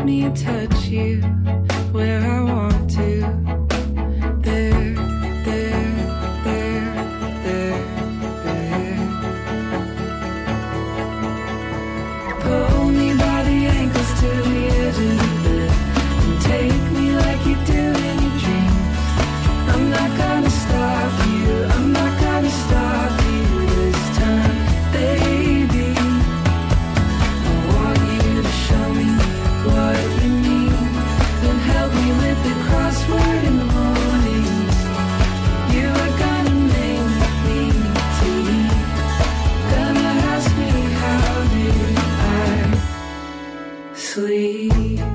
me touch you where I want to. There, there, there, there, there. Pull me by the ankles to the edge of the bed and take me like you do in your dreams. I'm not gonna stop you, I'm not gonna stop you this time, baby. I want you to show me what you mean, then help me with the crossword in the mornings. You are gonna make me tea, gonna ask me how did I sleep.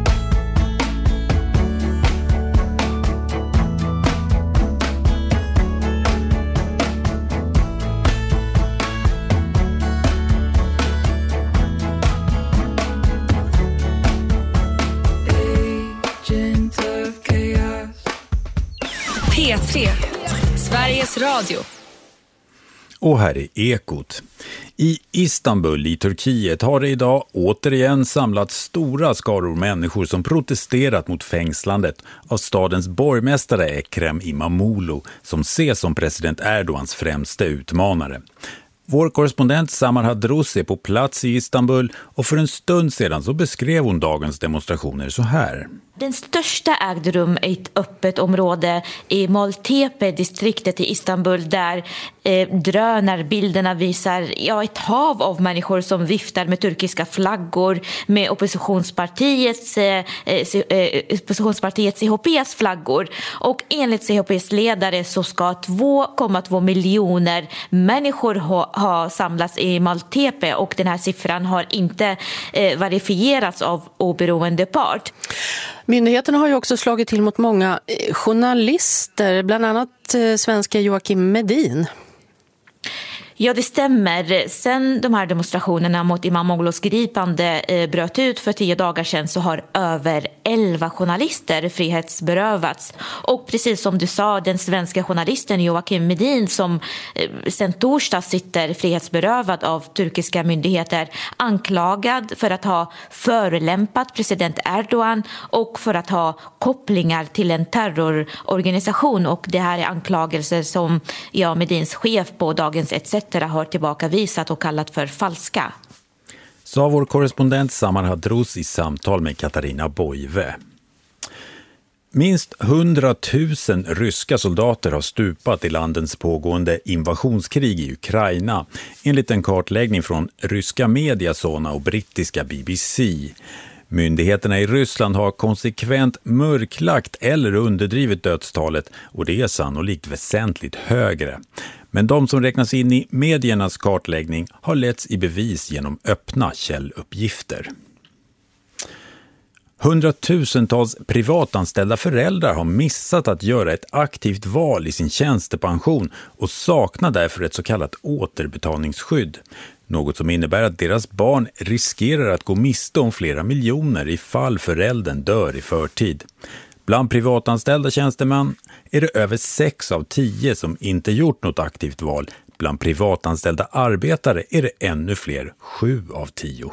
Agent of chaos. P3, Sveriges Radio. Och här är Ekot. I Istanbul i Turkiet har det idag återigen samlats stora skaror människor som protesterat mot fängslandet av stadens borgmästare Ekrem İmamoğlu, som ses som president Erdogans främsta utmanare. Vår korrespondent Samar Hadros är på plats i Istanbul och för en stund sedan så beskrev hon dagens demonstrationer så här. Den största ägde rum i ett öppet område i Maltepe-distriktet i Istanbul där drönarbilderna visar ett hav av människor som viftar med turkiska flaggor, med oppositionspartiets CHPs flaggor. Och enligt CHPs ledare så ska 2,2 miljoner människor ha samlats i Maltepe, och den här siffran har inte verifierats av oberoende part. Myndigheterna har ju också slagit till mot många journalister, bland annat svenska Joakim Medin. Ja, det stämmer. Sen de här demonstrationerna mot İmamoğlu's gripande bröt ut för 10 dagar sedan så har över 11 journalister frihetsberövats. Och precis som du sa, den svenska journalisten Joakim Medin som sen torsdag sitter frihetsberövad av turkiska myndigheter, anklagad för att ha förolämpat president Erdogan och för att ha kopplingar till en terrororganisation. Och det här är anklagelser som Medins chef på Dagens ETC har tillbakavisat och kallat för falska. Sa vår korrespondent Samar Hadros i samtal med Katarina Bojve. Minst 100 000 ryska soldater har stupat i landets pågående invasionskrig i Ukraina, enligt en kartläggning från ryska media Sona och brittiska BBC. Myndigheterna i Ryssland har konsekvent mörklagt eller underdrivit dödstalet, och det är sannolikt väsentligt högre. Men de som räknas in i mediernas kartläggning har letts i bevis genom öppna källuppgifter. Hundratusentals privatanställda föräldrar har missat att göra ett aktivt val i sin tjänstepension och saknar därför ett så kallat återbetalningsskydd. Något som innebär att deras barn riskerar att gå miste om flera miljoner ifall föräldern dör i förtid. Bland privatanställda tjänstemän är det över 6 av 10 som inte gjort något aktivt val. Bland privatanställda arbetare är det ännu fler, 7 av 10.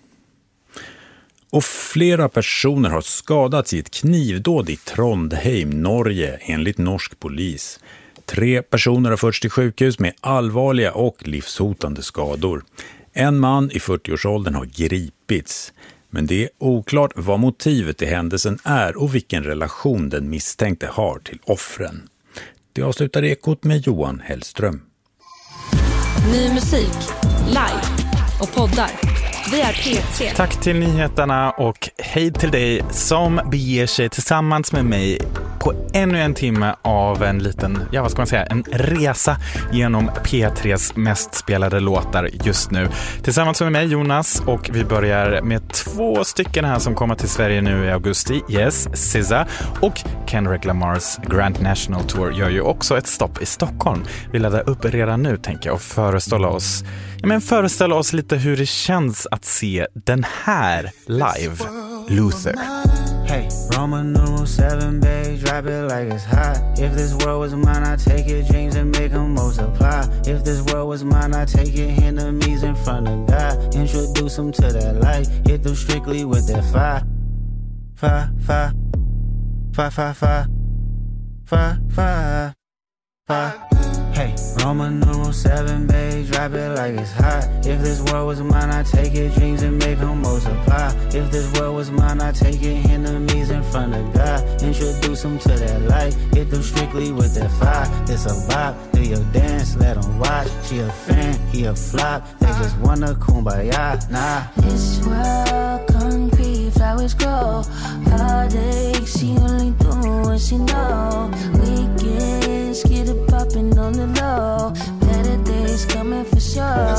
Och flera personer har skadats i ett knivdåd i Trondheim, Norge, enligt norsk polis. 3 personer har förts till sjukhus med allvarliga och livshotande skador. En man i 40-årsåldern har gripits. Men det är oklart vad motivet till händelsen är och vilken relation den misstänkte har till offren. Det avslutar Ekot med Johan Hellström. Ny musik, live och poddar. Vi är P3. Tack till nyheterna och hej till dig som beger sig tillsammans med mig på ännu en timme av en liten, en resa genom P3s mest spelade låtar just nu. Tillsammans med mig Jonas, och vi börjar med 2 stycken här som kommer till Sverige nu i augusti. Yes, SZA och Kendrick Lamars Grand National Tour gör ju också ett stopp i Stockholm. Vi laddar upp redan nu, tänker jag, och föreställa oss lite hur det känns att se den här live. Luther. Hey, Roman numeral 7, babe, drop it like it's hot. If this world was mine, I'd take your dreams and make them multiply. If this world was mine, I'd take your enemies in front of God. Introduce them to that light, hit them strictly with that fire. 5, 5, 5, 5, 5, 5, 5, 5. Hey, Roman numeral 7, babe, drop it like it's hot. If this world was mine, I'd take your dreams and make them multiply. If this world was mine, I'd take your enemies in front of God. Introduce them to that light, hit them strictly with that fire. It's a vibe, do your dance, let them watch. She a fan, he a flop, they just wanna kumbaya, nah. This world concrete, flowers grow. Heartache, she only do what she know. Weekends, get it poppin' on the low. Better days coming for sure.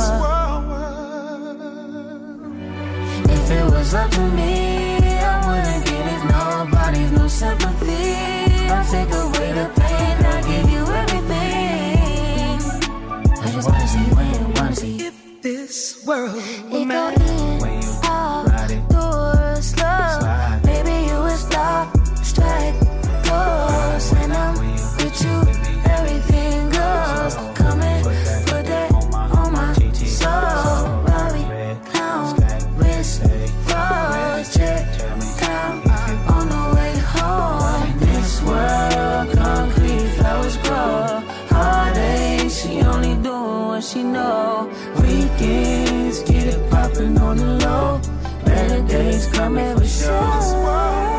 If it was up to me, I wouldn't give it nobody's no sympathy. I'll take away the pain, I'll give you everything. I just wanna see when you wanna see. If this world were mine, when you ride it, do it slow. Baby, you a star, strike goes. And I'm with you, everything goes. Come and put that on my soul. Bobby, clown, wrist, froze, check, down on the way home. This world, concrete, flowers grow. Heartache, she only doing what she know. Weekends, get it poppin' on the low. Better days coming for sure.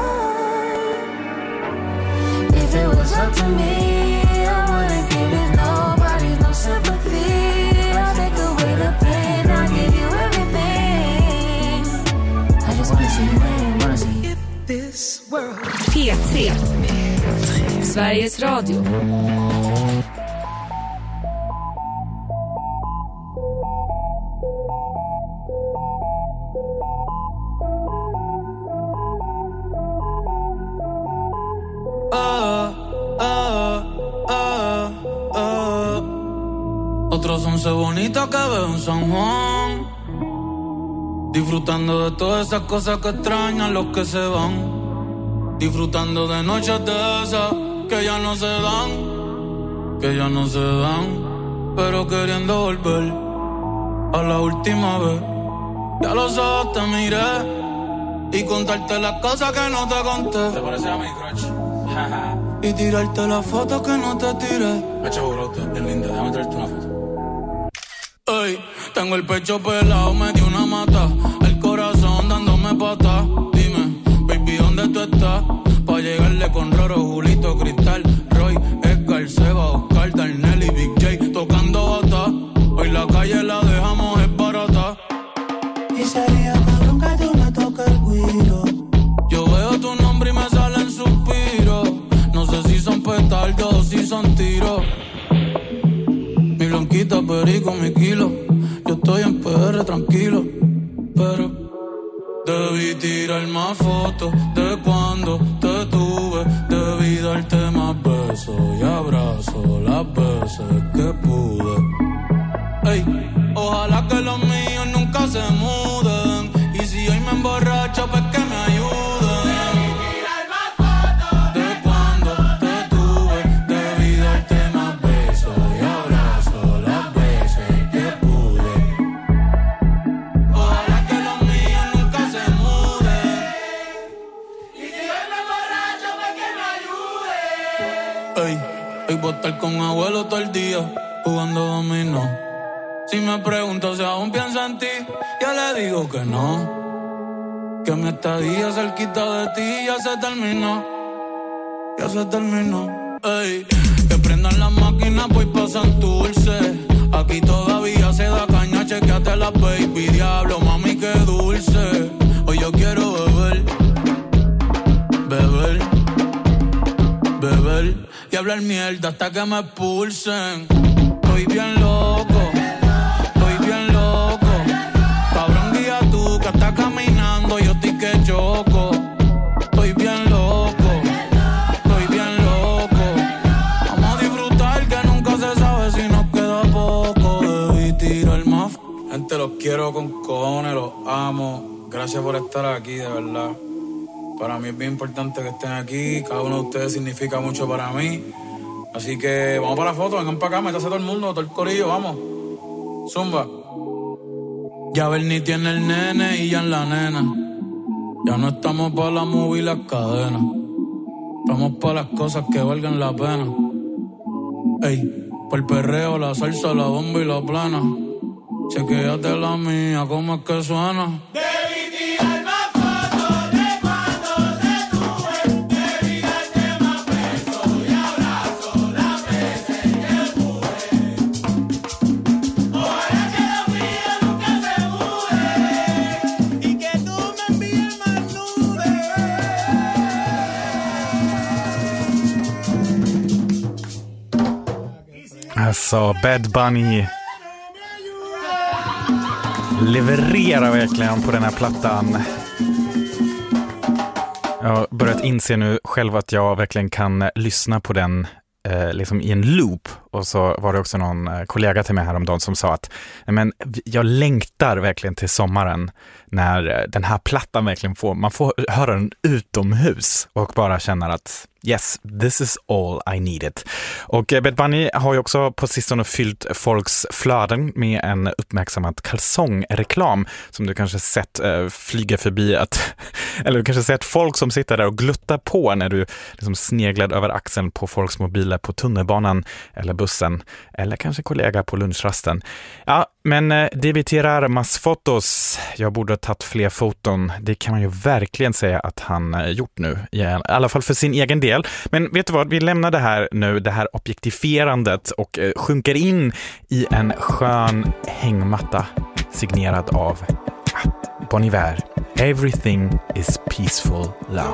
If it was up to me, I wouldn't give it nobody's no sympathy. I'll take away the pain, I'll give you everything. I just wanna see when you wanna see. If this world. P3. Sveriges Radio. Otros 11 bonitas que veo en San Juan, disfrutando de todas esas cosas que extrañan los que se van, disfrutando de noches de esas que ya no se dan, que ya no se dan, pero queriendo volver a la última vez. Ya los ojos te miré y contarte las cosas que no te conté. ¿Te parece a mi crush? Y tirarte las fotos que no te tiré. Pecho brote, bien linda, déjame traerte una foto. Ey, tengo el pecho pelado, me dio una mata. El corazón dándome patas. Dime, baby, ¿dónde tú estás? Pa' llegarle con Roro, Julito, Cristal, Roy, Edgar, Seba, Oscar, Darnell y Big J tocando bata. Hoy la calle la dejamos es barata. Y sería cabrón que tú me toques el guiro. Yo veo tu nombre y me salen suspiros. No sé si son petardos o si son tiros. Mi blanquita, perico, mi kilo. Yo estoy en PR tranquilo, pero debí tirar más fotos de cuando te tuve. Debí darte más besos y abrazos las veces que pude. Ey, ojalá que los míos nunca se muden. Y si hoy me emborracho, pues que me ayuden. Voy a estar con abuelo todo el día jugando dominó. Si me pregunto si aún pienso en ti, yo le digo que no. Que mi estadía cerquita de ti ya se terminó. Ya se terminó. Ey, que prendan las máquinas, voy pa' Santurce. Aquí todavía se da caña, chequeate la baby. Diablo, mami, qué dulce. Hoy yo quiero beber, beber, beber y hablar mierda hasta que me expulsen. Estoy bien loco, estoy bien loco. Cabrón, guía tú que estás caminando, yo estoy que choco. Estoy bien loco, estoy bien loco. Vamos a disfrutar que nunca se sabe si nos queda poco. Debí tirar más. Gente, los quiero con cojones, los amo. Gracias por estar aquí, de verdad. Para mí es bien importante que estén aquí. Cada uno de ustedes significa mucho para mí. Así que vamos para la foto. Vengan para acá, métase todo el mundo, todo el corillo, vamos. Zumba. Ya Bernie tiene el nene y ya en la nena. Ya no estamos pa' la movie y las cadenas. Estamos pa' las cosas que valgan la pena. Ey, pa' el perreo, la salsa, la bomba y la plana. Chequéate la mía, ¿cómo es que suena? Alltså, Bad Bunny levererar verkligen på den här plattan. Jag har börjat inse nu själv att jag verkligen kan lyssna på den liksom i en loop. Och så var det också någon kollega till mig häromdagen som sa att men jag längtar verkligen till sommaren när den här plattan verkligen man får höra den utomhus och bara känner att yes, this is all I needed. Och Bad Bunny har ju också på sistone fyllt folks flöden med en uppmärksammad kalsongreklam som du kanske sett flyga förbi eller du kanske sett folk som sitter där och gluttar på när du liksom sneglade över axeln på folks mobiler på tunnelbanan eller bussen eller kanske kollega på lunchrasten. Ja, men debiterar mas fotos. Jag borde ha tagit fler foton. Det kan man ju verkligen säga att han gjort nu. I alla fall för sin egen del. Men vet du vad? Vi lämnar det här nu, det här objektifierandet och sjunker in i en skön hängmatta signerad av Bon Iver. Everything is peaceful love.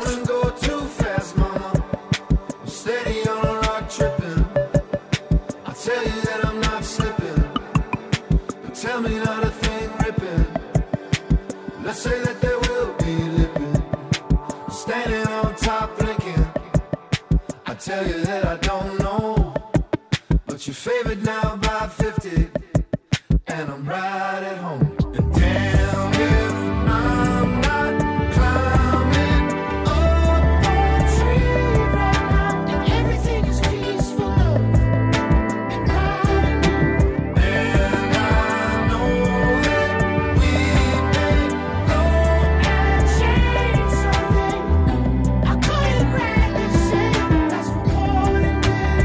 Tell me not a thing ripping. Let's say that there will be lipping. Standing on top blinking. I tell you that I don't know. But you're favored now by 50. And I'm right at home. And damn if I'm not climbing up a tree right now. And everything is peaceful love. And riding. And I know that we may go and change something. I couldn't really say that's recording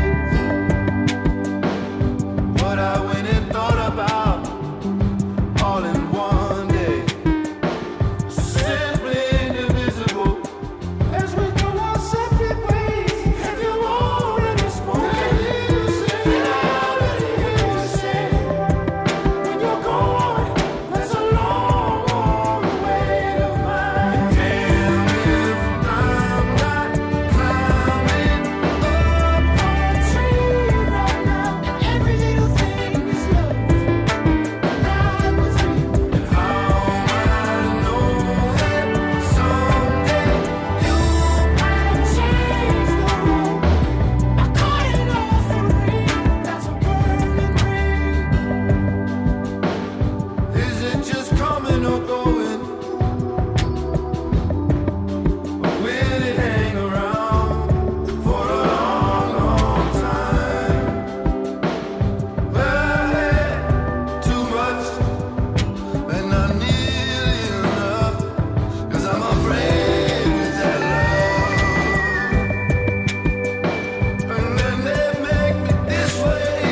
this. What I went and thought about all in one day. Simply indivisible. As we go our separate ways. Have you already spoken? And I already hear you say, when you're gone, there's a long, long way of mine. Damn if I'm not climbing up a tree right now. And every little thing is love. Ride with me. And how I know that someday you might change the world. I caught it all for real. That's a burning ring. Is it just coming or going? Or will it hang around for a long, long time? Well, I had too much and not nearly enough. 'Cause I'm afraid with that love. And then they make me this way.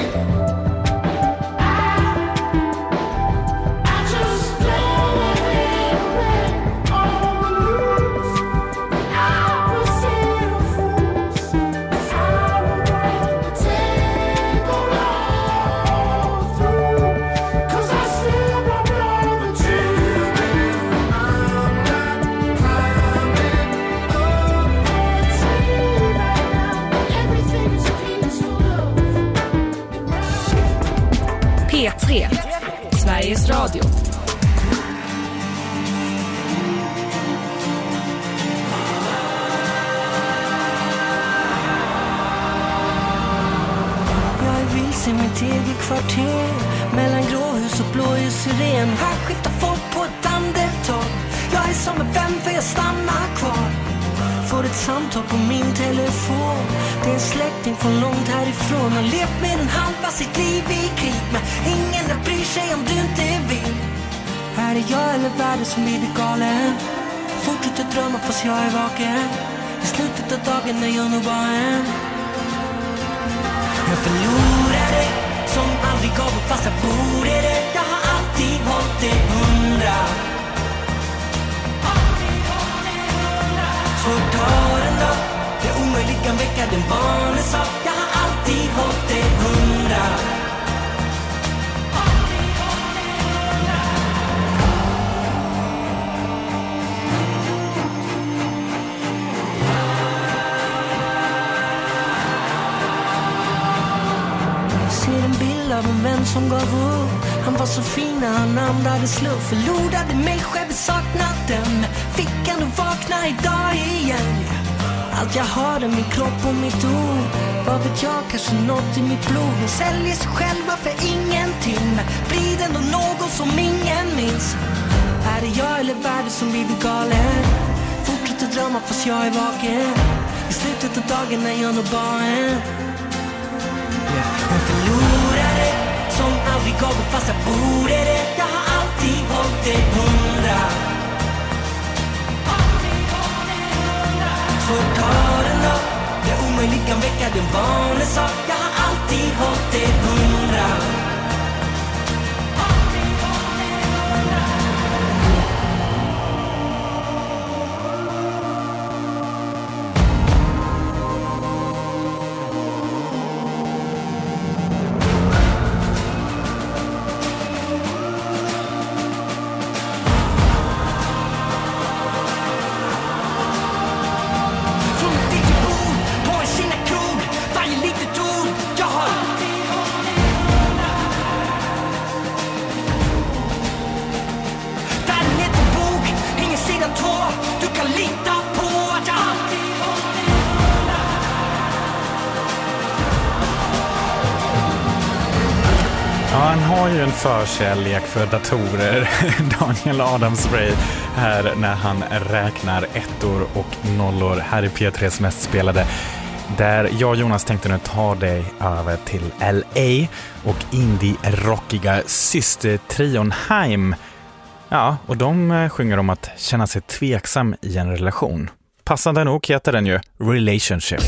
I just go ahead and break all the rules. I proceed of fools. I will write the table all through. 'Cause I still got love and truth. If I'm not climbing up a tree right now, everything is peaceful love. P3, Sveriges Radio. Jag är vilse i mitt eget kvarter. Mellan gråhus och blåljussyren. Här skiftar folk på ett andetag. Jag är som en vän för jag stannar kvar. Får ett samtal på min telefon. Det är en släkting från långt härifrån. Har levt med en halva sitt liv i krig. Men ingen bryr sig om du inte vill. Här är jag eller världen som blir galen. Fortsätter drömmar fast jag är vaken. I slutet av dagen är jag nog bara en. Jag förlorar dig som aldrig gav upp fast jag borde det. Jag har alltid hållit det 100. Svårt tar den då. Det omöjligt kan väcka den vanliga sak. Jag har alltid hållit det 100. Av en vän som gav upp. Han var så fin när han andade sluff. Förlorade mig själv, saknat den. Fick ändå vakna idag igen. Allt jag har är min kropp och mitt ord. Vad vet jag, kanske något i mitt blod. De säljer sig själva för ingenting. Men blir det ändå någon som ingen minns. Är det jag eller världen som blivit galen? Fortsätter drömma fast jag är vaken. I slutet av dagen är jag nog bara en. Jag förlorar det som aldrig gav upp fast jag borde det. Jag har alltid hållit det 100. Svårt tar den då. Det omöjligt kan väcka den vanliga sak. Jag har alltid hållit det 100. Han har ju en förkärlek för datorer, Daniel Adams-Ray, här när han räknar ettor och nollor här i P3s mest spelade. Där jag och Jonas tänkte nu ta dig över till LA och indie-rockiga systertrion Haim. Ja, och de sjunger om att känna sig tveksam i en relation. Passande nog heter den ju Relationship.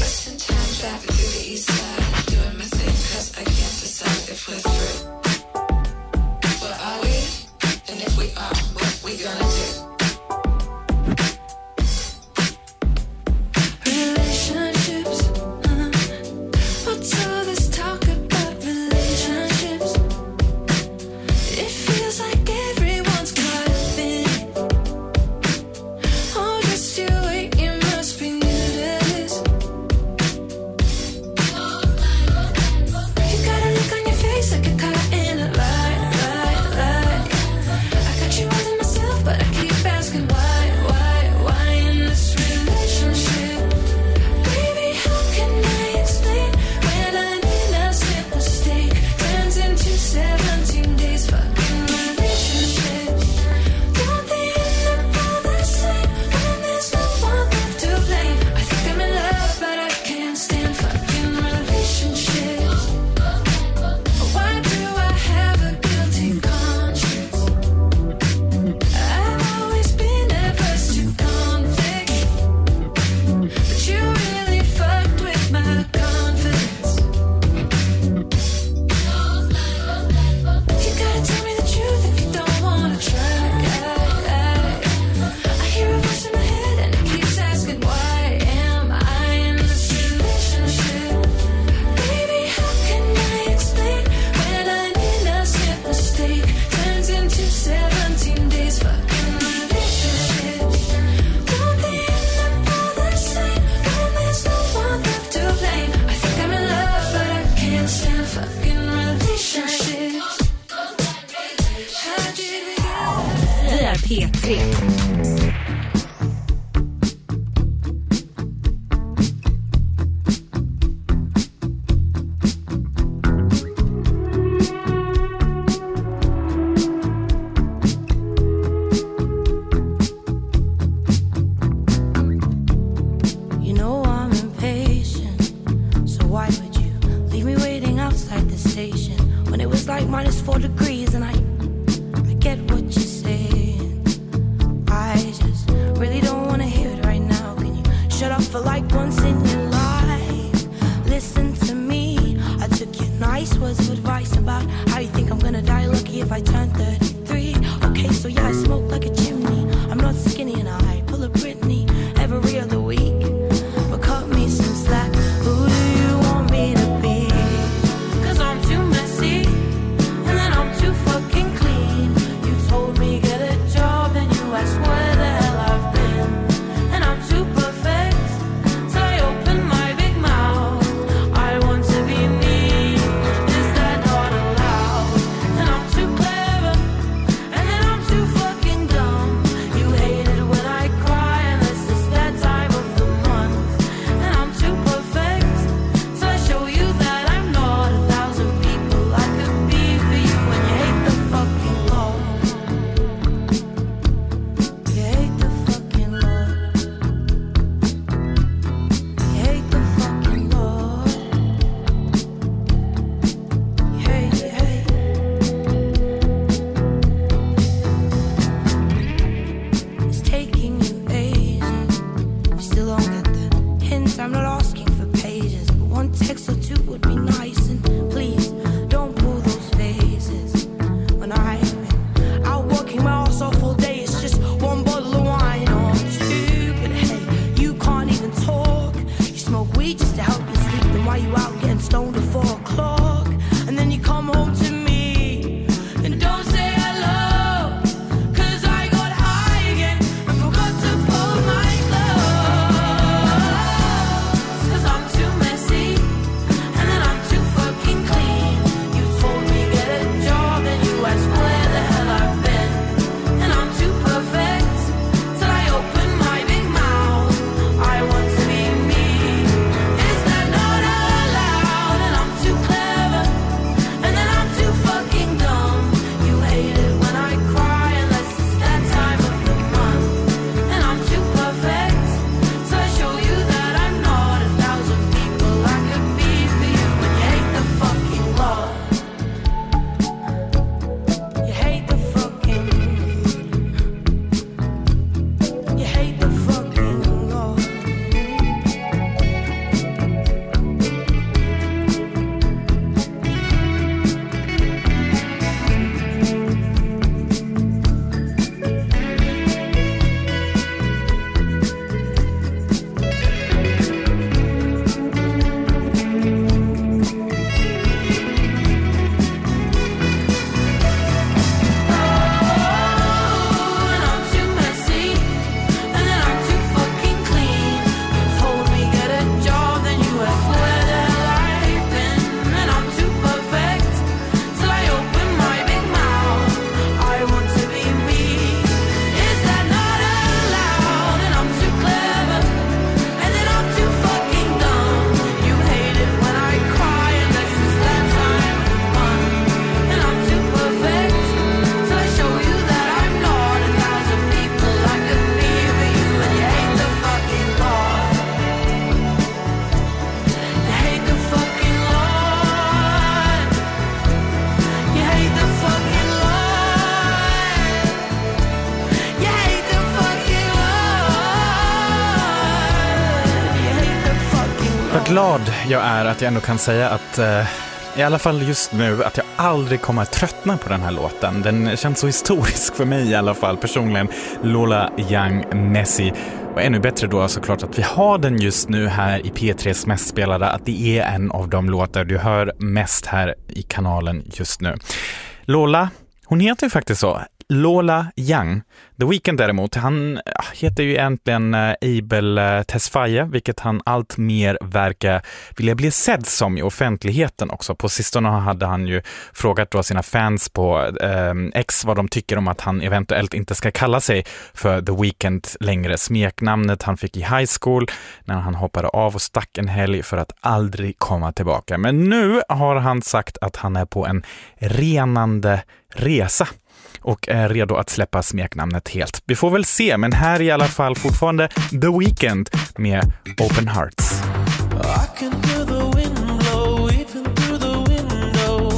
Vad glad jag är att jag ändå kan säga att i alla fall just nu att jag aldrig kommer att tröttna på den här låten. Den känns så historisk för mig i alla fall personligen. Lola Young, Messi. Och ännu bättre då såklart att vi har den just nu här i P3s mest spelade, att det är en av de låtar du hör mest här i kanalen just nu. Lola, hon heter ju faktiskt så. Lola Young. The Weeknd däremot, han heter ju egentligen Abel Tesfaye, vilket han allt mer verkar vilja bli sedd som i offentligheten också. På sistone hade han ju frågat då sina fans på X vad de tycker om att han eventuellt inte ska kalla sig för The Weeknd längre. Smeknamnet han fick i high school när han hoppade av och stack en helg för att aldrig komma tillbaka. Men nu har han sagt att han är på en renande resa och är redo att släppa smeknamnet helt. Vi får väl se, men här är i alla fall fortfarande The Weeknd med Open Hearts. I can hear the wind blow even through the window.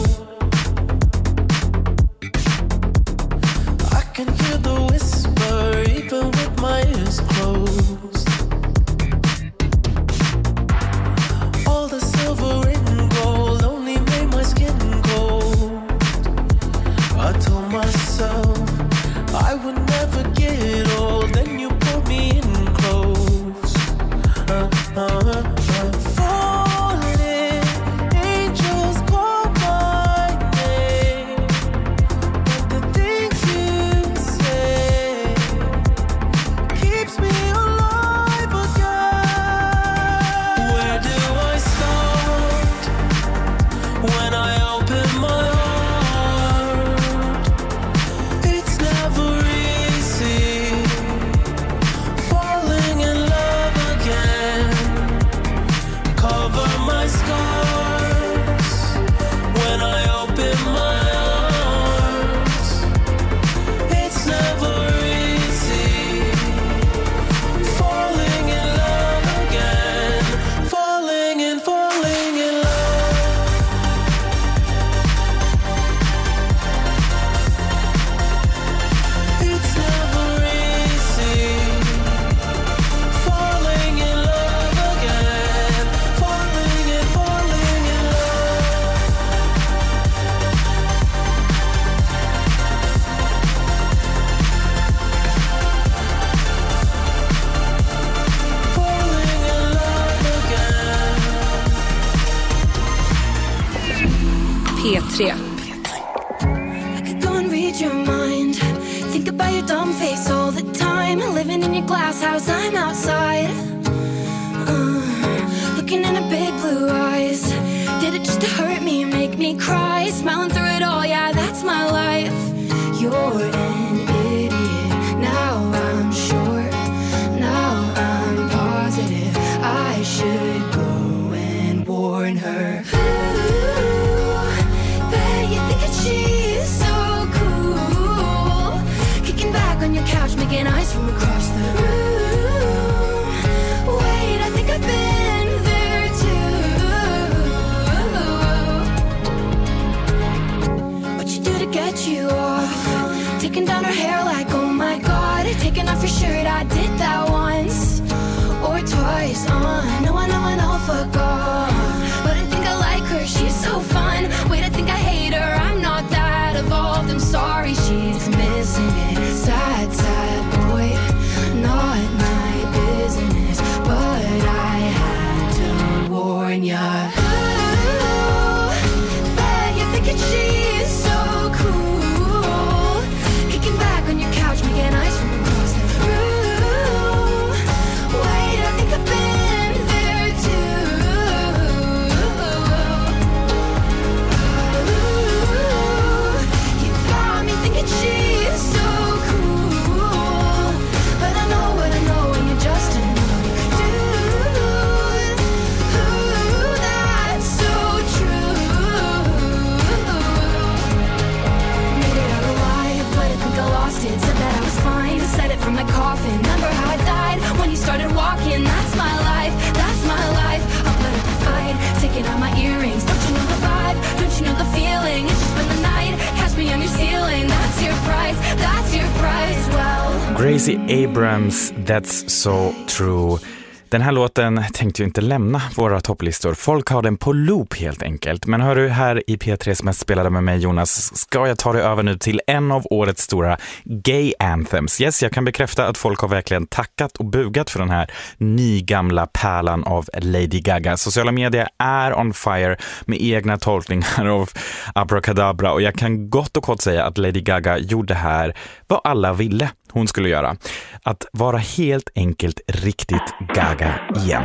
I can hear the whisper even with my ears closed. All the silver and gold only made my skin cold. I told myself I would never get old. Then you pulled me in close. Falling, angels call my name. But the things you say keeps me alive again. Where do I start when I open my heart? P3. I could go and read your mind. Think about your dumb face all the time. Living in your glass house, I'm outside. Looking in her big blue eyes. Did it just to hurt me, make me cry? Smiling through it all, yeah, that's my life. You're an idiot, now I'm sure. Now I'm positive I should go and warn her. She's so cool. Kicking back on your couch, making eyes from across the room. Wait, I think I've been there too. What you do to get you off? Taking down her hair like, oh my god. Taking off your shirt, I did that once or twice. I know, fuck off. But I think I like her, she's so fun. Wait, I think I hate her, I'm not that evolved. I'm sorry, she's missing it. Sad, sad boy, not my business. But I had to warn ya. Ooh, bet you're thinking she's so cool. Kicking back on your couch, making eyes from across the room. Wait, I think I've been there too. You got me thinking she's so cool. But I know what I know, and you're just another dude. Ooh, that's so true. Made it out alive, but I think I lost it. Said that I was fine, said it from my coffin. Remember how I died when you started walking? That's my life, that's my life. I'll put up a fight, taking out my earrings. Don't you know the vibe? Don't you know the feeling? It's just been the night, catch me on your ceiling. That's your price, that's your price. Well, Gracie Abrams, That's So True. Den här låten tänkte ju inte lämna våra topplistor. Folk har den på loop helt enkelt. Men hör du, här i P3s mest spelade med mig Jonas, ska jag ta dig över nu till en av årets stora gay anthems. Yes, jag kan bekräfta att folk har verkligen tackat och bugat för den här nygamla pärlan av Lady Gaga. Sociala medier är on fire med egna tolkningar av Abracadabra, och jag kan gott och kort säga att Lady Gaga gjorde här vad alla ville hon skulle göra. Att vara helt enkelt riktigt Gaga igen.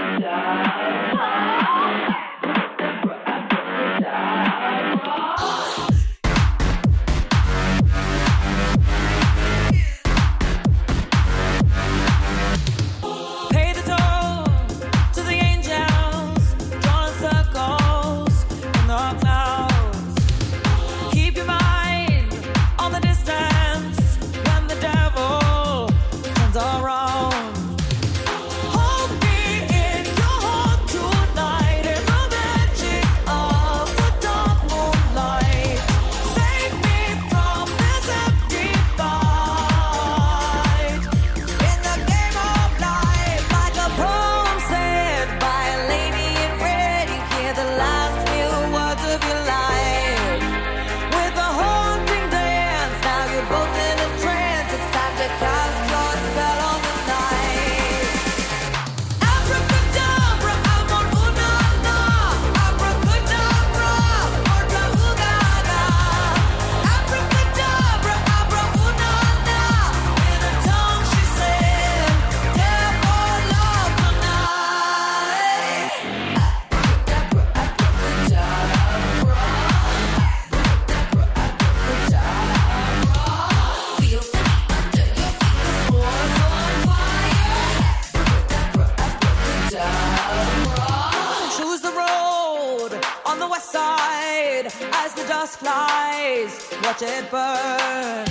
Watch it burn.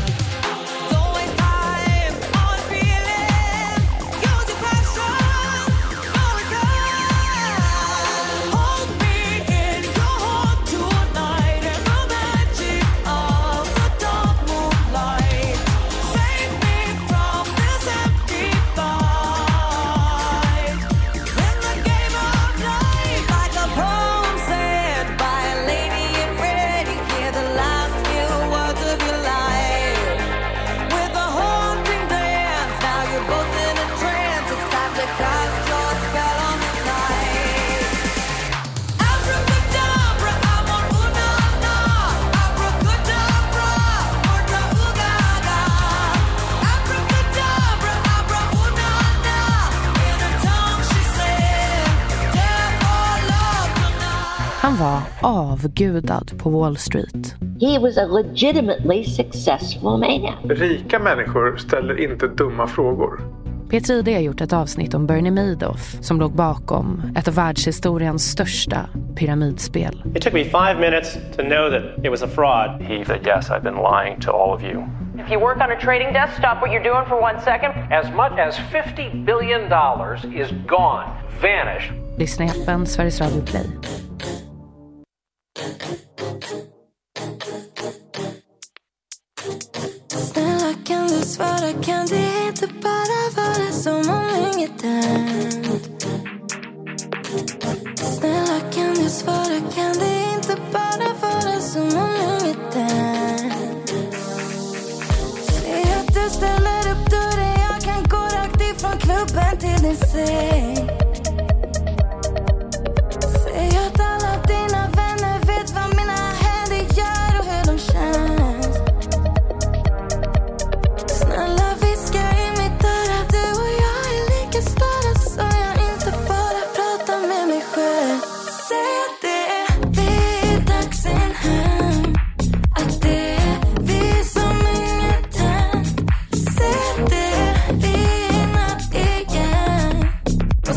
Han var avgudad på Wall Street. He was a legitimately successful man. Rika människor ställer inte dumma frågor. Peter Ide har gjort ett avsnitt om Bernie Madoff som låg bakom ett av världshistoriens största pyramidspel. It took me 5 minutes to know that it was a fraud. He said, yes, I've been lying to all of you. If you work on a trading desk, stop what you're doing for 1 second. As much as $50 billion is gone, vanished. Lyssna i appen Sveriges Radio Play. Snälla kan du svara, kan det inte bara vara som om inget hänt? Snälla kan du svara, kan det inte bara vara som om inget hänt? Säg att du ställer upp dörren, jag kan gå rakt ifrån klubben till din säng. Säg att alla dina vänner vet vad mina händer gör och hur de känns. Snälla viska i mitt öra, du och jag är lika stora, så jag inte bara pratar med mig själv. Säg att det är vi, dags in hem. Att det är vi som inget hänt. Säg att det är vi natt igen. Och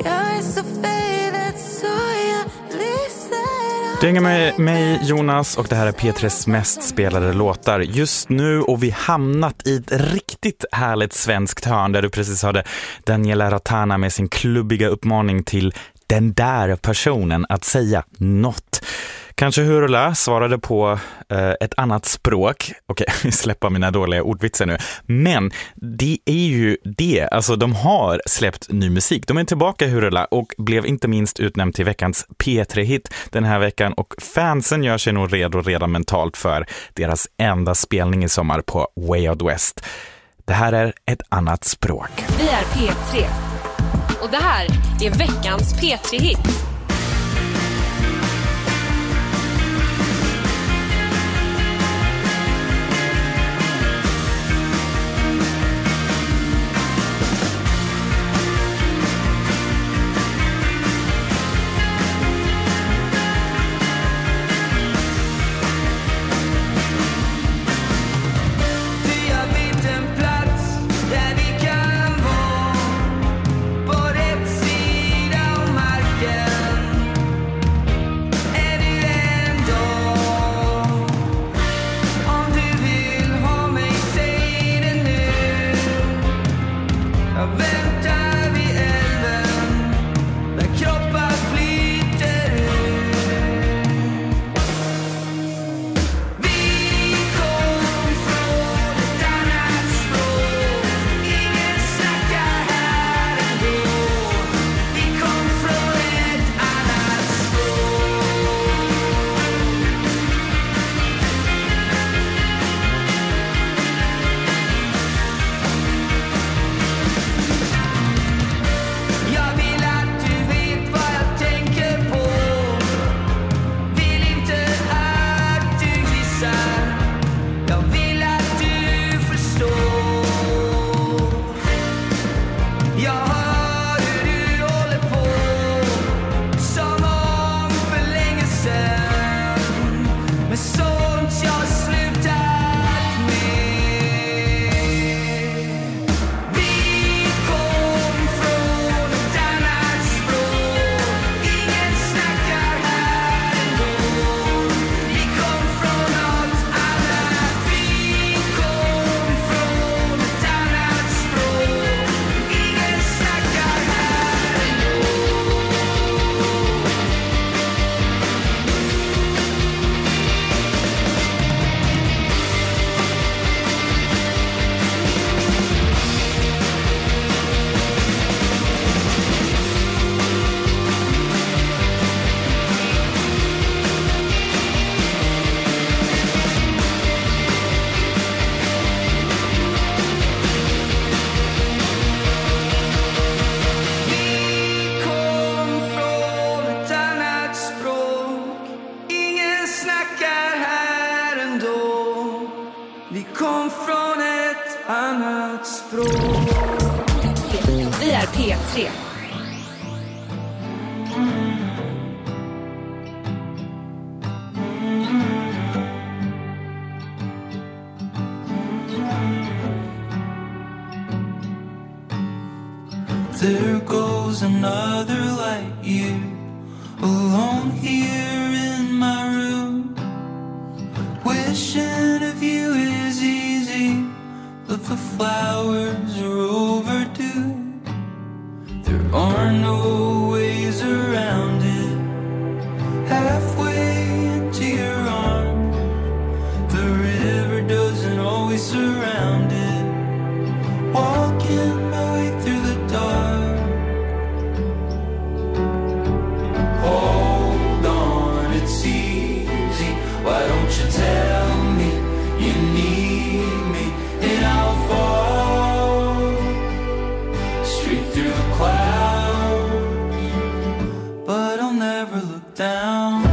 Jag är så faded så jag lyser. Du hänger med mig, Jonas, och det här är P3s mest spelade låtar just nu, och vi hamnat i ett riktigt härligt svenskt hörn där du precis hörde Daniela Ratana med sin klubbiga uppmaning till den där personen att säga något. Kanske Hurula svarade på ett annat språk. Okej, vi släpper mina dåliga ordvitser nu. Men det är ju det. Alltså, de har släppt ny musik. De är tillbaka, Hurula, och blev inte minst utnämnd till veckans P3-hit den här veckan. Och fansen gör sig nog redo redan mentalt för deras enda spelning i sommar på Way Out West. Det här är ett annat språk. Vi är P3. Och det här är veckans P3-hit. Vi är P3. There goes another light year, alone here in my room. Wishing of you is easy, but the flowers are overdue. There are no ways around it. Halfway into your arms, the river doesn't always surround it. Walking my way through the dark. Hold on, it's easy. Why don't you tell me you need me, and I'll fall straight through the clouds, but I'll never look down.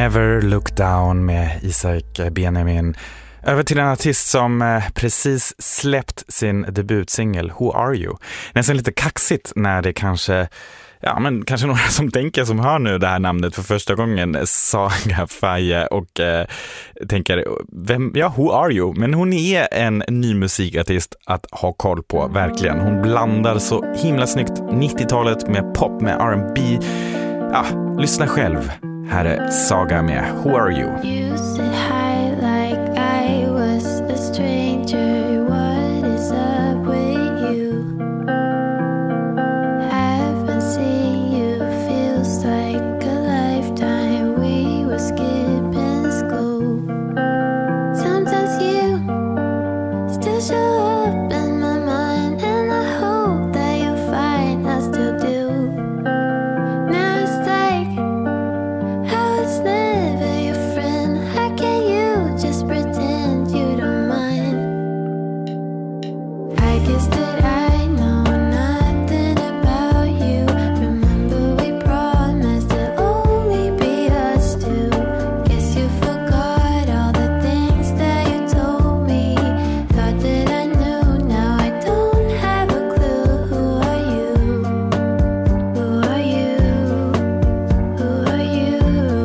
Never Look Down med Isaac Benjamin. Över till en artist som precis släppt sin debutsingel Who Are You? Nästan lite kaxigt när det kanske några som tänker som hör nu det här namnet för första gången, Saga Faye, och tänker, who are you? Men hon är en ny musikartist att ha koll på, verkligen. Hon blandar så himla snyggt 90-talet med pop, med R&B. Ja, lyssna själv. Här är Saga med Who Are You? You said hi like I was a stranger. What is up with you? Haven't seen you, feels like a lifetime. We were skipping school. Sometimes you still show up in my mind, and I hope that you'll find I still do. Now it's like how it's never your friend. How can you just pretend you don't mind? I guess that I know nothing about you. Remember we promised to only be us two. Guess you forgot all the things that you told me. Thought that I knew, now I don't have a clue. Who are you? Who are you? Who are you?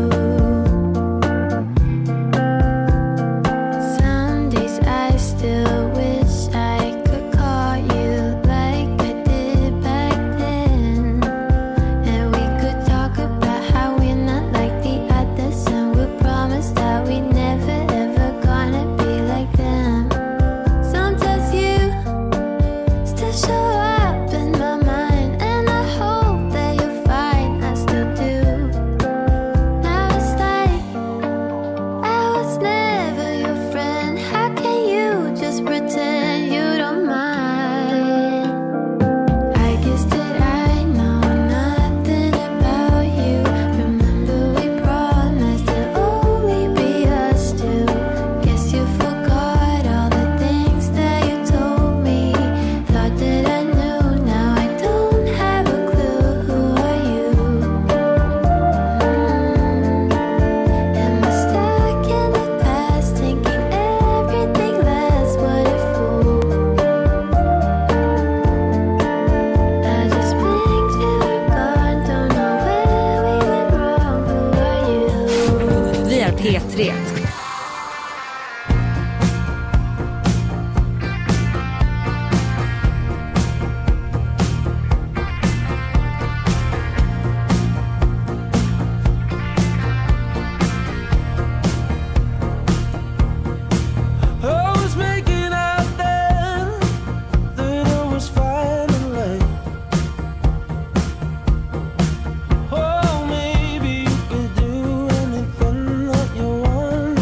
Some days I still wish I could call you like I did back then, and we could talk about how we're not like the others, and we promise that we never ever gonna be like them. Sometimes you still show up in my mind, and I hope that you'll find I still do. Now it's like I was never your friend. How can you just pretend you don't mind? I guess that I know nothing about you. Remember we promised to only be us two. Guess you forgot all the things that you told me. Thought that I knew, now I don't have a clue. Who are you? Am I stuck in the past, thinking everything lasts? What a fool. I just blinked, you were gone. Don't know where we went wrong. Who are you? Vi är P3. I was making out then that I was fine and late. Oh, maybe you could do anything that you want.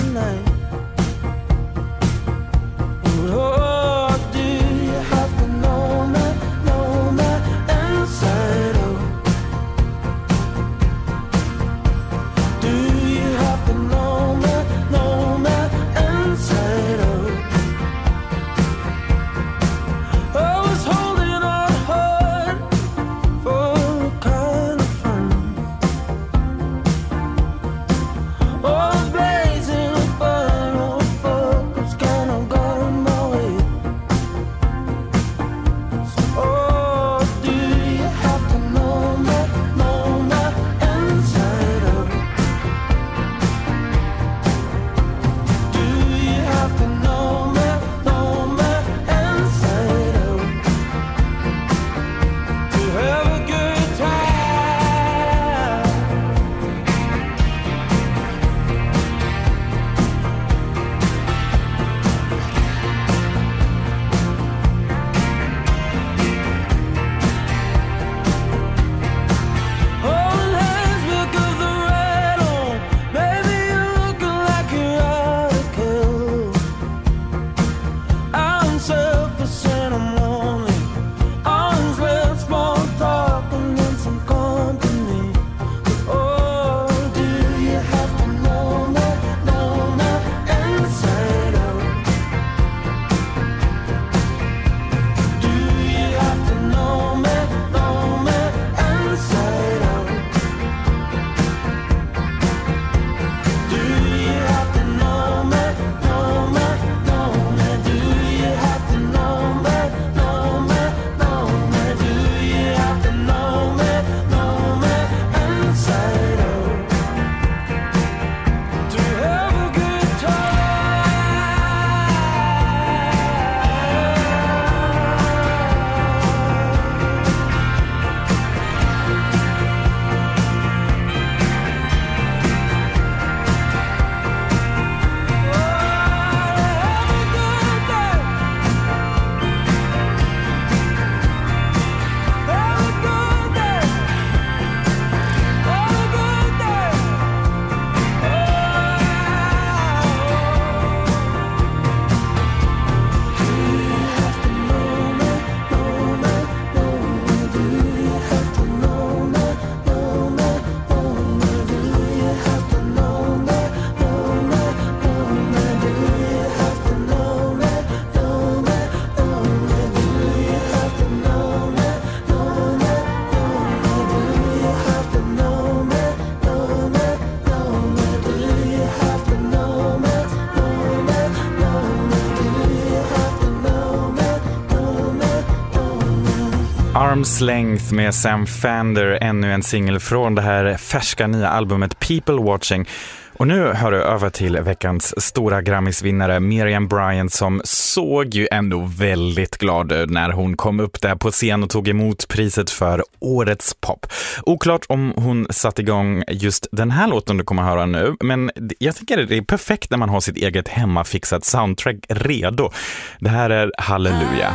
Arm's Length med Sam Fender, ännu en singel från det här färska nya albumet People Watching. Och nu hör du över till veckans stora Grammisvinnare Miriam Bryant, som såg ju ändå väldigt glad ut när hon kom upp där på scen och tog emot priset för Årets pop. Oklart om hon satt igång just den här låten du kommer att höra nu, men jag tycker det är perfekt när man har sitt eget hemmafixat soundtrack redo. Det här är Halleluja.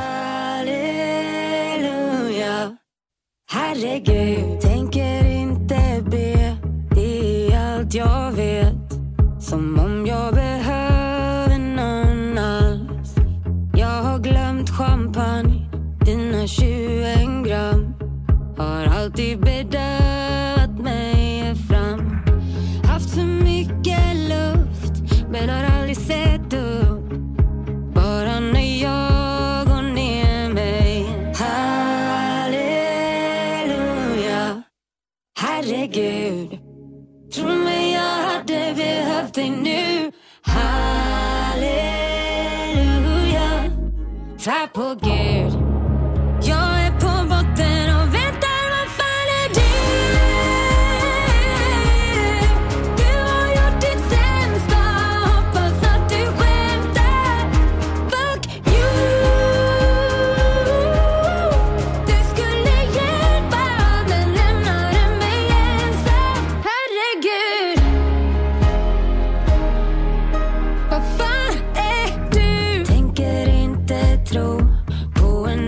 Halleluja. Herregud, tänker inte be. Det är allt jag vet. Som om jag behöver någon alls. Jag har glömt champagne, dina 21 gram. Har alltid bedövat mig fram. Haft för mycket luft, men har aldrig sett upp. Bara när jag går ner mig. Halleluja. Herregud, tror mig jag hade behövt dig nu. Halleluja. Tack på Gud. Jag är på botten och väntar, vad fan är du? Du har gjort ditt sämsta, hoppas att du skämtar. Fuck you. Du skulle hjälpa, men lämnade mig ensam. Herregud, vad fan är du? Tänker inte tro på en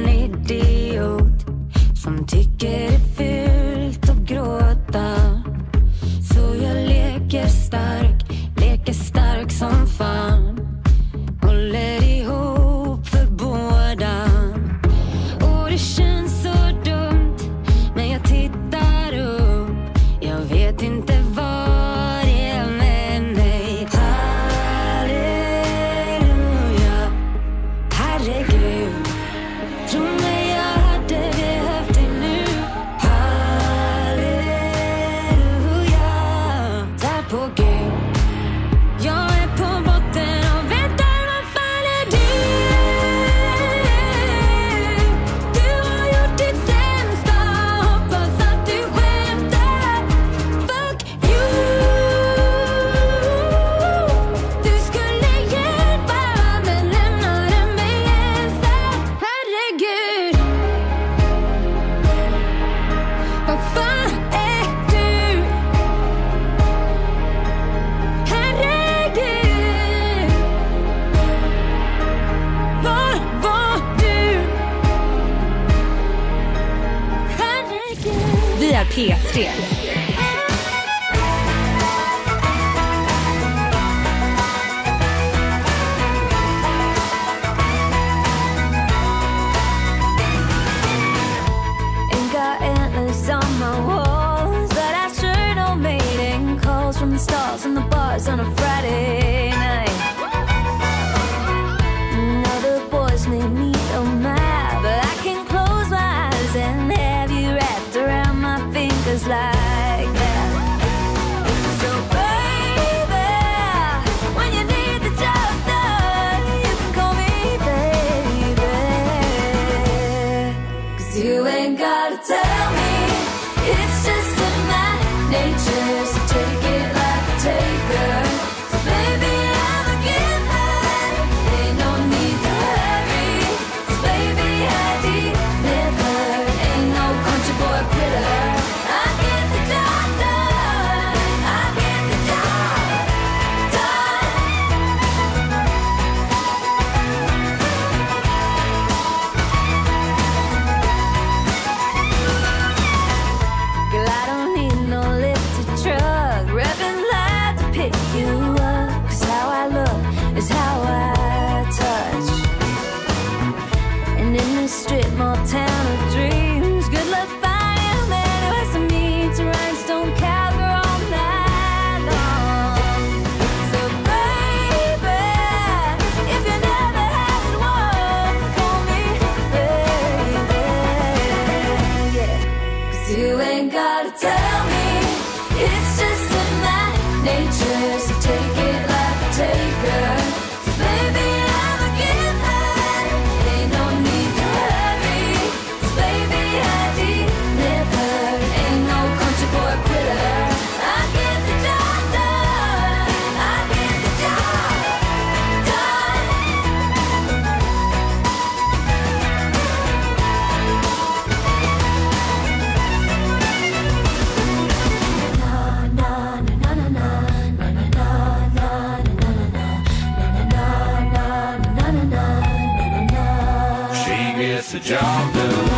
the job done.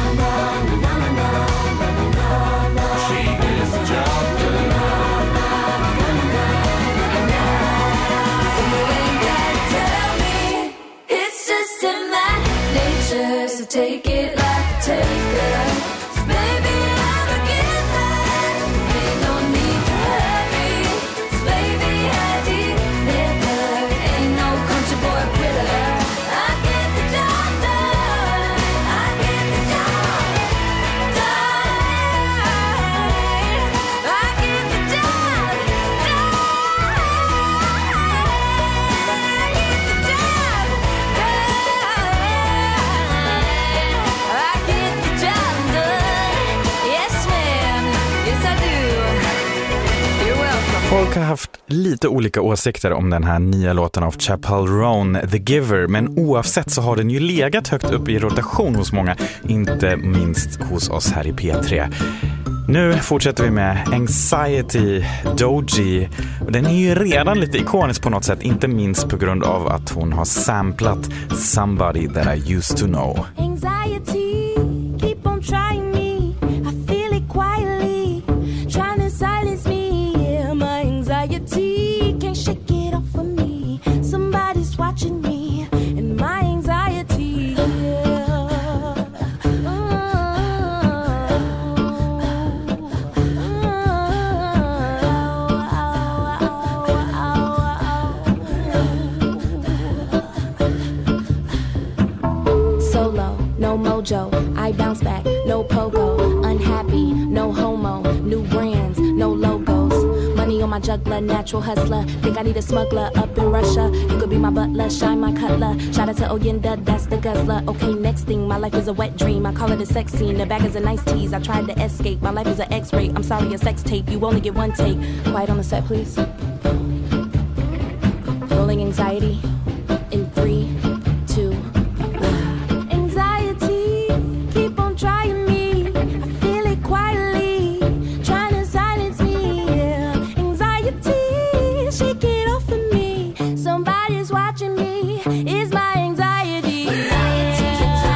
She gets the job done. So you ain't gotta tell me. It's just in my nature, so take it like a taker. 'Cause baby, I'm a giver. Ain't no need to hurry. 'Cause baby, I deliver. Ain't no country boy quitter. I get the job done. I get the job done. I get the job done. Folk har haft lite olika åsikter om den här nya låten av Chappell Roan, The Giver, men oavsett så har den ju legat högt upp i rotation hos många, inte minst hos oss här i P3. Nu fortsätter vi med Anxiety, Doji. Den är ju redan lite ikonisk på något sätt, inte minst på grund av att hon har samplat Somebody That I Used To Know. Anxiety, keep on trying me. I feel it quietly, trying to silence me. Yeah, my anxiety can't shake it off of me. Somebody's watching me, and my anxiety. Solo, no mojo, I bounce back, no pogo, unhappy, no homo, new brands, no logos, money on my juggler, natural hustler, think I need a smuggler up in Russia, you could be my butler, shine my cutler, shout out to Oyenda, that's the guzzler, okay next thing, my life is a wet dream, I call it a sex scene, the back is a nice tease, I tried to escape, my life is an x-ray, I'm sorry a sex tape, you only get one take, quiet on the set please, rolling anxiety, in 3, 2, anxiety, keep on trying me. I feel it quietly, trying to silence me. Yeah. Anxiety, shake it off of me. Somebody's watching me. It's my anxiety. Anxiety,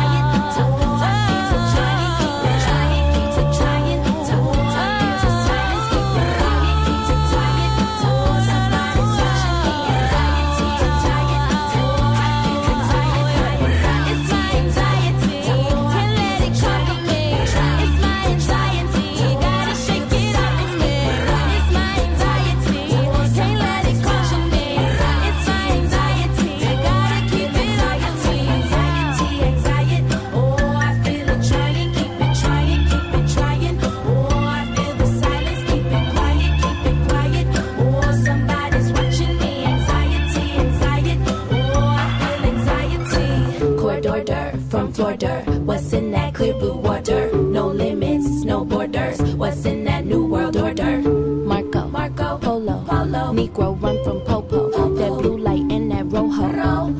from Florida. What's in that clear blue water? No limits, no borders. What's in that new world order? Marco, Polo, Negro run from Popo. That blue light and that rojo.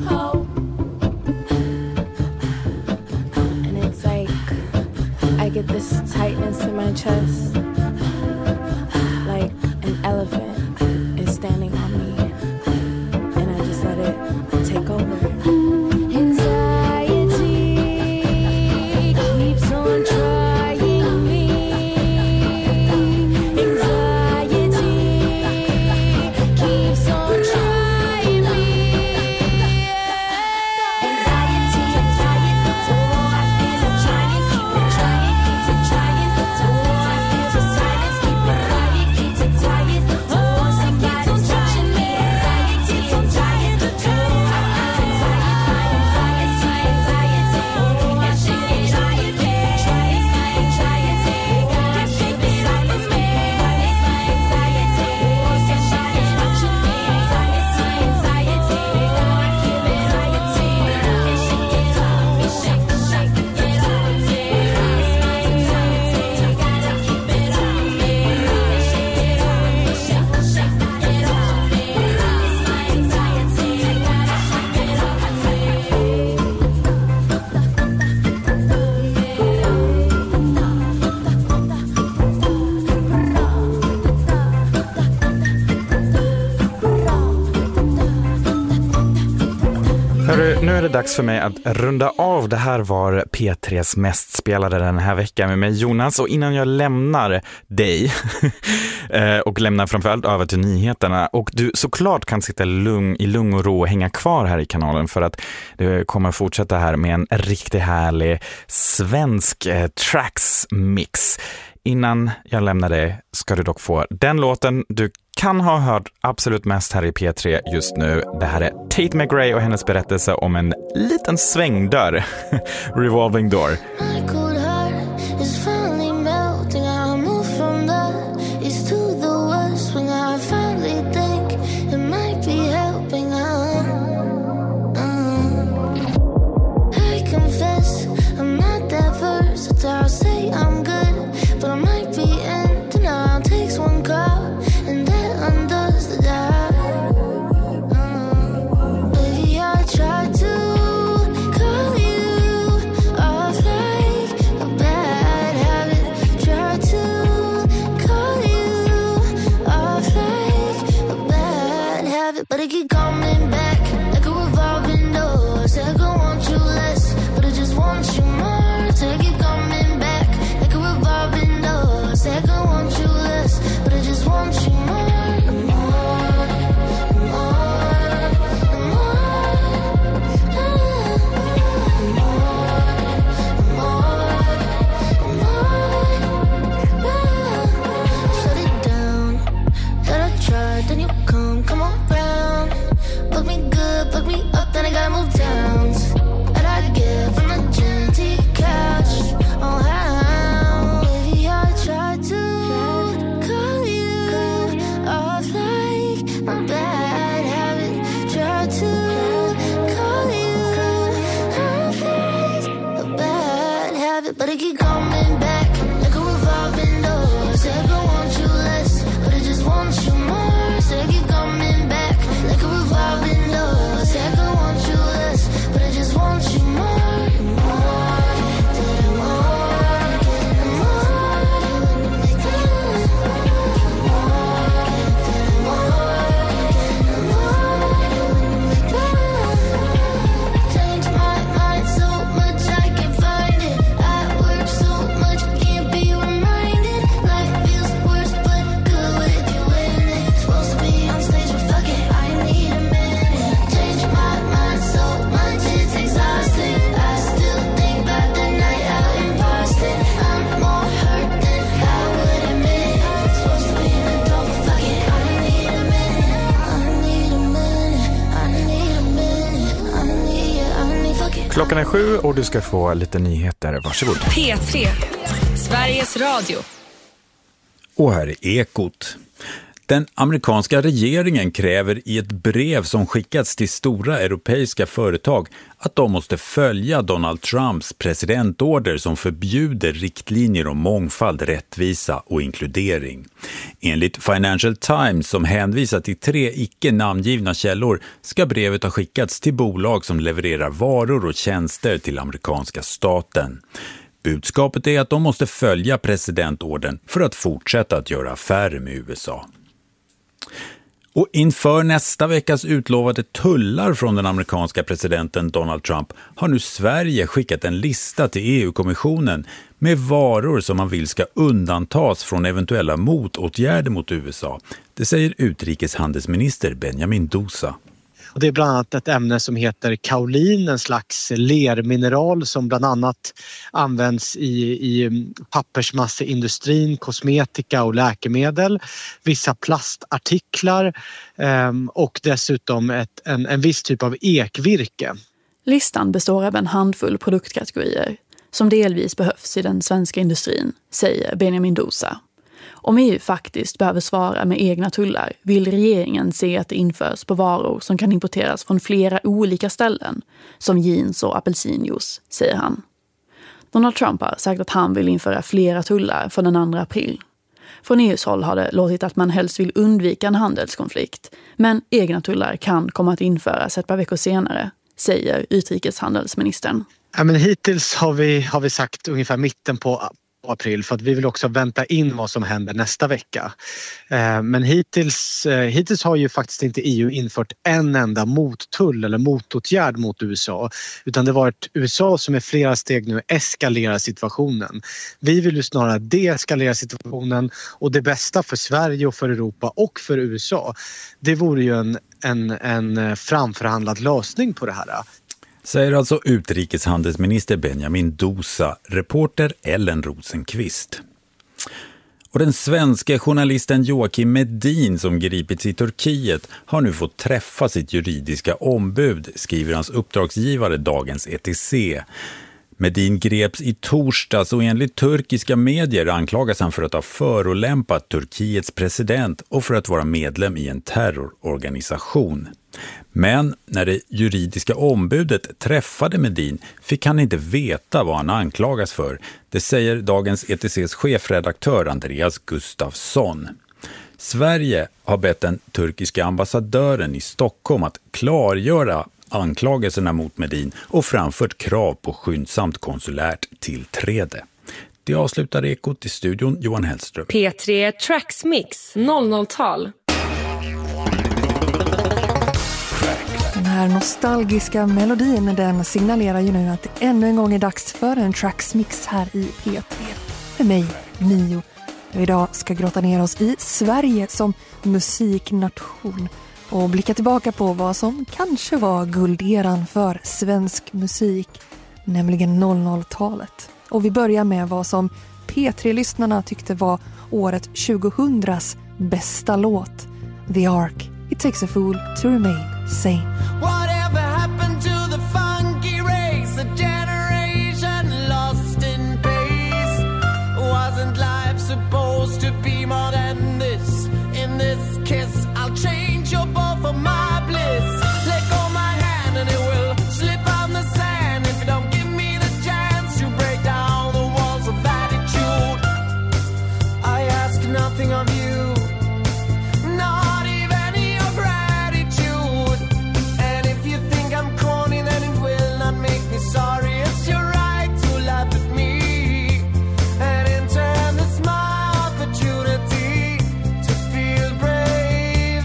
And it's like I get this tightness in my chest, like an elephant is standing on me, and I just let it take over. Anxiety keeps on trying. Hörru, nu är det dags för mig att runda av. Det här var P3s mest spelade den här veckan med mig, Jonas. Och innan jag lämnar dig och lämnar framförallt över till nyheterna, och du såklart kan sitta i lugn och ro och hänga kvar här i kanalen, för att det kommer fortsätta här med en riktigt härlig svensk tracks mix. Innan jag lämnar dig ska du dock få den låten du kan ha hört absolut mest här i P3 just nu. Det här är Tate McRae och hennes berättelse om en liten svängdörr. Revolving Door. But I keep coming back like a revolving door. Say I don't want you less, but I just want you more. Say I keep coming back like a revolving door. Say I don't want you less, but I just want you more. And more, and more, and more. And more, and more. Shut it down. Thought I tried, then you come on. Fuck me good, fuck me up, then I gotta move down. And I get from the gym to your couch. Oh, how? Baby, I tried to call you off like my bad habit. Tried to call you off like a bad habit. But I keep coming back like a revolving door. Say I don't want you less, but I just want you more. Say I keep coming back like a revolving door. Say I don't want you less, but I just want you more. And more, and more, and more. Change my mind so much I can't find it. I work so much, can't be reminded. Life feels worse, but good with you in it. Supposed to be on stage, but fuck it, I need a minute. Change my mind so much, it's exhausting. I still think about the night out in Boston. I'm more hurt than I would admit. Supposed to be an adult, but fuck it, I need a minute. I need a minute, I need a minute. I need fuck it. Klockan är 7 och du ska få lite nyheter. Varsågod. P3, Sveriges Radio. Och här är Ekot. Den amerikanska regeringen kräver i ett brev som skickats till stora europeiska företag att de måste följa Donald Trumps presidentorder som förbjuder riktlinjer om mångfald, rättvisa och inkludering. Enligt Financial Times, som hänvisar till 3 icke-namngivna källor, ska brevet ha skickats till bolag som levererar varor och tjänster till amerikanska staten. Budskapet är att de måste följa presidentorden för att fortsätta att göra affärer med USA. Och inför nästa veckas utlovade tullar från den amerikanska presidenten Donald Trump har nu Sverige skickat en lista till EU-kommissionen med varor som man vill ska undantas från eventuella motåtgärder mot USA. Det säger utrikeshandelsminister Benjamin Dousa. Och det är bland annat ett ämne som heter kaolin, en slags lermineral som bland annat används i pappersmasseindustrin, kosmetika och läkemedel, vissa plastartiklar och dessutom en viss typ av ekvirke. Listan består av en handfull produktkategorier som delvis behövs i den svenska industrin, säger Benjamin Dousa. Om EU faktiskt behöver svara med egna tullar vill regeringen se att det införs på varor som kan importeras från flera olika ställen, som jeans och apelsinjuice, säger han. Donald Trump har sagt att han vill införa flera tullar från den 2 april. Från EUs håll har det låtit att man helst vill undvika en handelskonflikt, men egna tullar kan komma att införas ett par veckor senare, säger utrikeshandelsministern. Ja, men hittills har vi sagt ungefär mitten på april för att vi vill också vänta in vad som händer nästa vecka. Men hittills har ju faktiskt inte EU infört en enda mottull eller motåtgärd mot USA, utan det har varit USA som i flera steg nu eskalerar situationen. Vi vill ju snarare deeskalera situationen, och det bästa för Sverige och för Europa och för USA, det vore ju en framförhandlad lösning på det här. Säger alltså utrikeshandelsminister Benjamin Indosa, reporter Ellen Rosenqvist. Och den svenska journalisten Joakim Medin som gripits i Turkiet har nu fått träffa sitt juridiska ombud, skriver hans uppdragsgivare Dagens ETC. Medin greps i torsdags och enligt turkiska medier anklagas han för att ha förolämpat Turkiets president och för att vara medlem i en terrororganisation. Men när det juridiska ombudet träffade Medin fick han inte veta vad han anklagas för. Det säger Dagens ETCs chefredaktör Andreas Gustafsson. Sverige har bett den turkiska ambassadören i Stockholm att klargöra anklagelserna mot Medin och framfört krav på skyndsamt konsulärt tillträde. Det avslutar Ekot i studion, Johan Hellström. P3 Tracks Mix 00-tal. Den här nostalgiska melodin, den signalerar ju nu att det ännu en gång är dags för en Tracks Mix här i P3. Med mig, Mio. Och idag ska grotta ner oss i Sverige som musiknation och blicka tillbaka på vad som kanske var gulderan för svensk musik, nämligen 00-talet. Och vi börjar med vad som P3-lyssnarna tyckte var året 2000s bästa låt. The Ark, It Takes a Fool to Remain Sane. Whatever happened to the funky race? A generation lost in pace. Wasn't life supposed to be more than this? In this kiss, I'll change your bow for my bliss. Let go my hand and it will slip on the sand. If you don't give me the chance to break down the walls of attitude, I ask nothing of you. Sorry, it's your right to laugh at me, and in turn it's my opportunity to feel brave,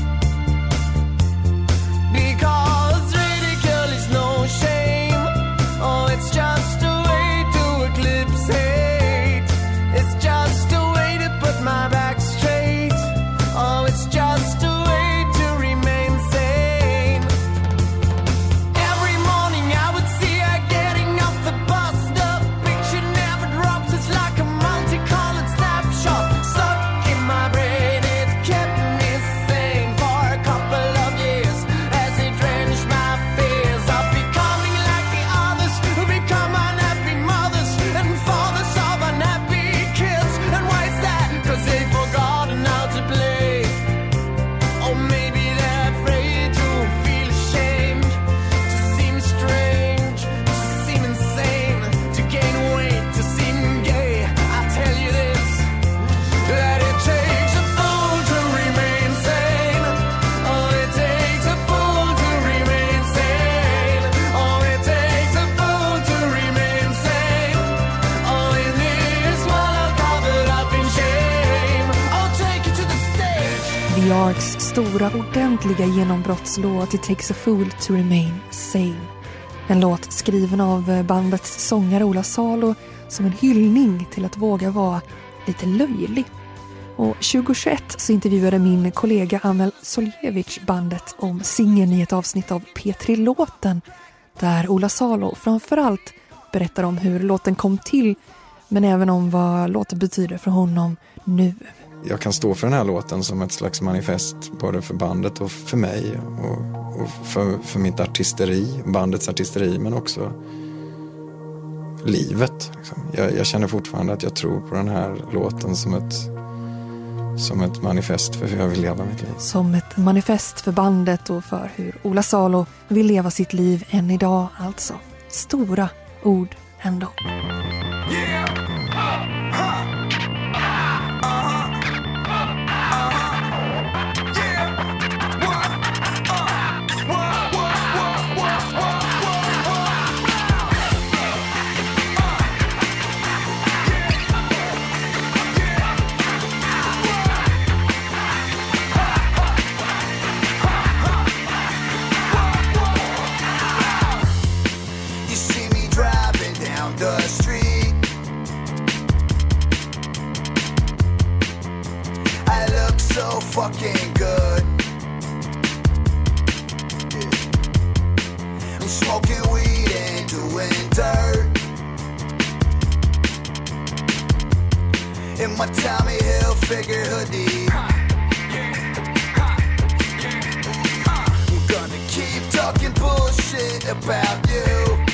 because ridicule is no shame. Oh, it's just a way to eclipse hate. It's just a way to put my back straight. Oh, it's just a way to remain sane. Every morning I would see getting off the bus, the picture never drops. It's like a multicolored snapshot stuck in my brain. It kept me sane for a couple of years as it drenched my fears of becoming like the others who become unhappy mothers and fathers of unhappy kids. And why is that? 'Cause they've forgotten how to play. Or maybe they're afraid to feel ashamed, to seem strange, seem insane, to gain weight, to seem gay. I tell you this, that it takes a fool to remain sane. Oh, it takes a fool to remain sane. Oh, it takes a fool to remain sane. Oh, in this world covered up in shame. Oh, take it to the stage. The Arks stora ordentliga genombrottslåt It Takes a Fool to Remain Sane. En låt skriven av bandets sångare Ola Salo som en hyllning till att våga vara lite löjlig. Och 2021 så intervjuade min kollega Amel Soljevic bandet om singeln i ett avsnitt av P3-låten, där Ola Salo framförallt berättar om hur låten kom till, men även om vad låten betyder för honom nu. Jag kan stå för den här låten som ett slags manifest både för bandet och för mig och för mitt artisteri, bandets artisteri, men också livet. Liksom. Jag känner fortfarande att jag tror på den här låten som ett manifest för hur jag vill leva mitt liv. Som ett manifest för bandet och för hur Ola Salo vill leva sitt liv än idag alltså. Stora ord ändå. my Tommy Hilfiger hoodie. I'm gonna keep talking bullshit about you.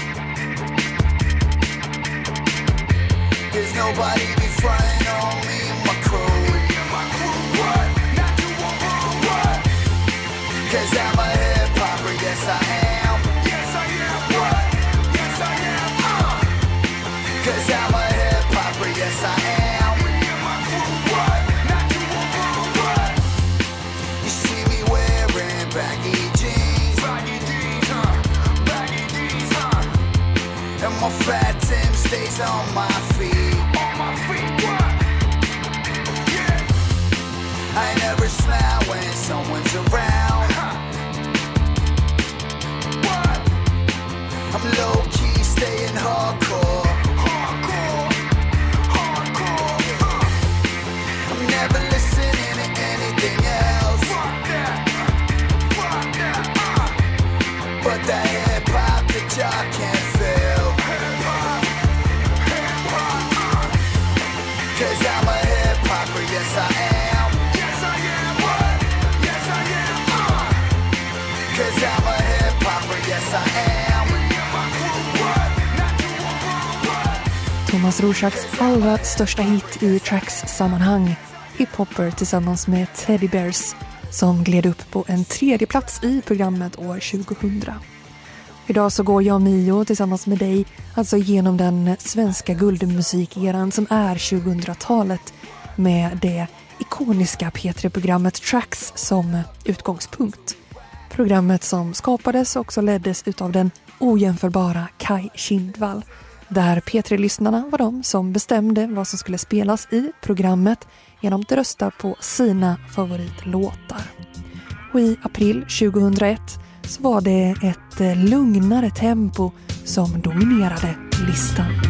There's nobody be frontin' on me and my crew. What? Not you want what? 'Cause I'm a hip-hopper, yes I am. Yes I am. What? Yes I am. 'Cause I'm a hip-hopper, yes I am. What? Not you want what? You see me wearing baggy jeans. Baggy jeans, baggy jeans, and my fat Tim stays on my feet. On my feet, what? Yeah. I never smile when someone's around. What? I'm low-key staying hardcore. Hardcore. Hardcore. I'm never listening to anything else. Fuck that. Fuck that. But the hip-hop that y'all can't feel. Hip-hop. Hip-hop. 'Cause I'm a hip-hopper, yes I am. Yes I am. What? Yes I am. 'Cause I'm a hip-hopper, yes I am. What? Thomas Rorschachs allra största hit i Tracks-sammanhang, Hiphopper tillsammans med Teddy Bears, som gled upp på en 3:e plats i programmet år 2000. Idag så går jag och Mio tillsammans med dig alltså genom den svenska guldmusikeran som är 2000-talet med det ikoniska P3-programmet Tracks som utgångspunkt. Programmet som skapades och också leddes utav den ojämförbara Kai Kindvall, där P3-lyssnarna var de som bestämde vad som skulle spelas i programmet genom att rösta på sina favoritlåtar. Och i april 2001 så var det ett lugnare tempo som dominerade listan.